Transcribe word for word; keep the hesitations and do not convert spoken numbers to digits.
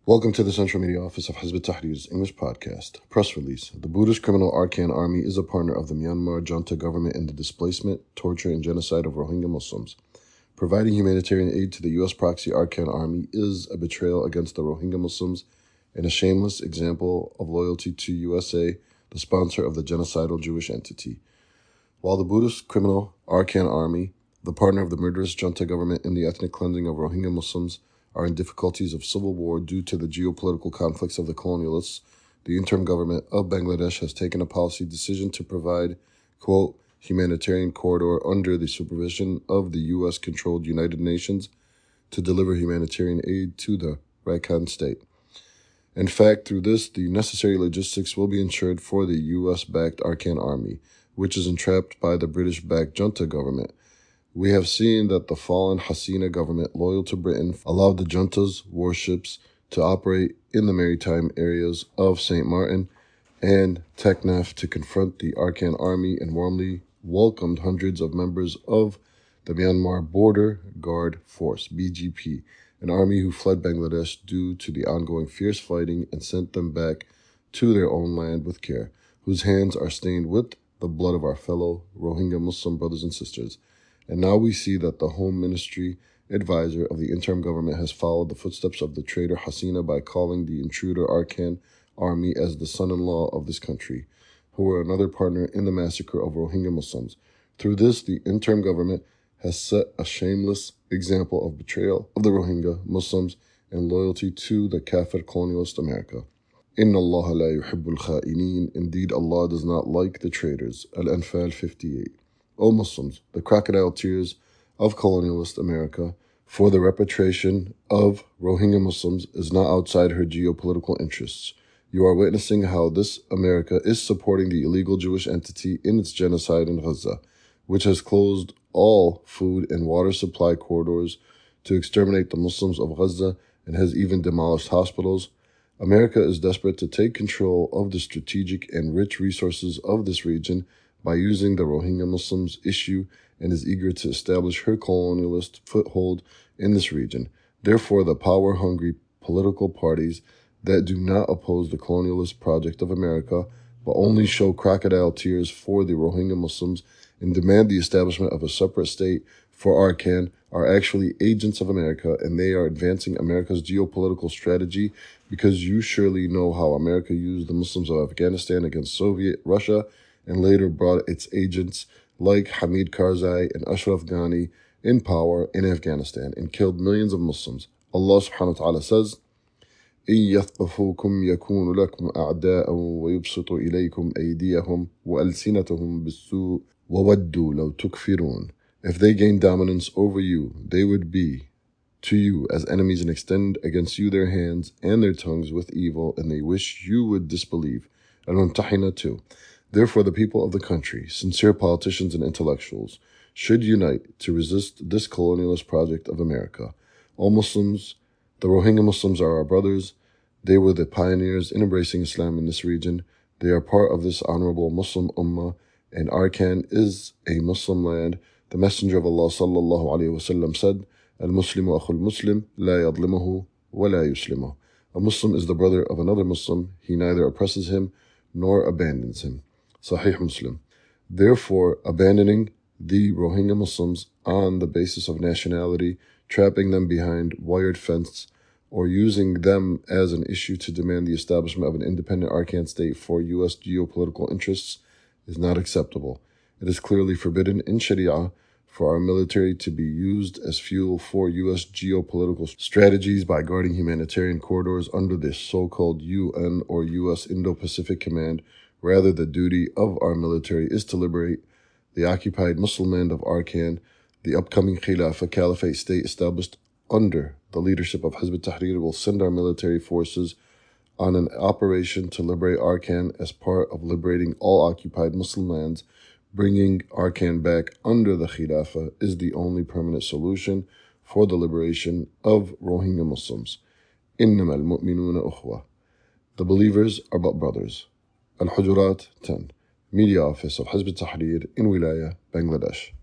Welcome to the Central Media Office of Hizb ut-Tahrir's English podcast. Press release. The Buddhist criminal Arkan Army is a partner of the Myanmar junta government in the displacement, torture, and genocide of Rohingya Muslims. Providing humanitarian aid to the U S proxy Arkan Army is a betrayal against the Rohingya Muslims and a shameless example of loyalty to U S A, the sponsor of the genocidal Jewish entity. While the Buddhist criminal Arkan Army, the partner of the murderous junta government in the ethnic cleansing of Rohingya Muslims, are in difficulties of civil war due to the geopolitical conflicts of the colonialists, the interim government of Bangladesh has taken a policy decision to provide, quote, humanitarian corridor under the supervision of the U S-controlled United Nations to deliver humanitarian aid to the Rakhine state. In fact, through this, the necessary logistics will be ensured for the U S-backed Arkan Army, which is entrapped by the British-backed junta government. We have seen that the fallen Hasina government, loyal to Britain, allowed the junta's warships to operate in the maritime areas of Saint Martin and Teknaf to confront the Arkan Army and warmly welcomed hundreds of members of the Myanmar Border Guard Force, B G P, an army who fled Bangladesh due to the ongoing fierce fighting and sent them back to their own land with care, whose hands are stained with the blood of our fellow Rohingya Muslim brothers and sisters. And now we see that the Home Ministry advisor of the interim government has followed the footsteps of the traitor Hasina by calling the intruder Arkan Army as the son-in-law of this country, who were another partner in the massacre of Rohingya Muslims. Through this, the interim government has set a shameless example of betrayal of the Rohingya Muslims and loyalty to the Kafir colonialist America. Inna Allah la yuhibbul kha'inin. Indeed, Allah does not like the traitors. Al-Anfal fifty-eight. O Muslims, the crocodile tears of colonialist America for the repatriation of Rohingya Muslims is not outside her geopolitical interests. You are witnessing how this America is supporting the illegal Jewish entity in its genocide in Gaza, which has closed all food and water supply corridors to exterminate the Muslims of Gaza and has even demolished hospitals. America is desperate to take control of the strategic and rich resources of this region by using the Rohingya Muslims issue and is eager to establish her colonialist foothold in this region. Therefore, the power-hungry political parties that do not oppose the colonialist project of America, but only show crocodile tears for the Rohingya Muslims and demand the establishment of a separate state for Arkan, are actually agents of America, and they are advancing America's geopolitical strategy because you surely know how America used the Muslims of Afghanistan against Soviet Russia and later brought its agents like Hamid Karzai and Ashraf Ghani in power in Afghanistan and killed millions of Muslims. Allah subhanahu wa ta'ala says, إِن يَثْقَفُوكُمْ يَكُونُوا لَكُمْ أَعْدَاءً وَيُبْسِطُوا إِلَيْكُمْ أَيْدِيَهُمْ وَأَلْسِنَتَهُمْ بِالسُّوءِ وَوَدُّوا لَوْ تُكْفِرُونَ. If they gain dominance over you, they would be to you as enemies and extend against you their hands and their tongues with evil, and they wish you would disbelieve. Al-Mumtahina two. Therefore, the people of the country, sincere politicians and intellectuals, should unite to resist this colonialist project of America. All Muslims, the Rohingya Muslims are our brothers. They were the pioneers in embracing Islam in this region. They are part of this honorable Muslim ummah, and Arkan is a Muslim land. The Messenger of Allah sallallahu alayhi wa sallam said, Al-Muslimu akhul Muslim, la yadlimuhu wa la yuslimuhu. A Muslim is the brother of another Muslim. He neither oppresses him nor abandons him. Sahih Muslim. Therefore, abandoning the Rohingya Muslims on the basis of nationality, trapping them behind wired fence, or using them as an issue to demand the establishment of an independent Arkan state for U S geopolitical interests is not acceptable. It is clearly forbidden in Sharia for our military to be used as fuel for U S geopolitical strategies by guarding humanitarian corridors under the so-called U N or U S Indo-Pacific Command. Rather, the duty of our military is to liberate the occupied Muslim land of Arkan, the upcoming Khilafah Caliphate state established under the leadership of Hizb ut-Tahrir will send our military forces on an operation to liberate Arkan as part of liberating all occupied Muslim lands. Bringing Arkan back under the Khilafah is the only permanent solution for the liberation of Rohingya Muslims. إِنَّمَا الْمُؤْمِنُونَ أُخْوَةٌ. The believers are but brothers. Al-Hujurat ten. Media Office of Hizb ut-Tahrir in Wilaya, Bangladesh.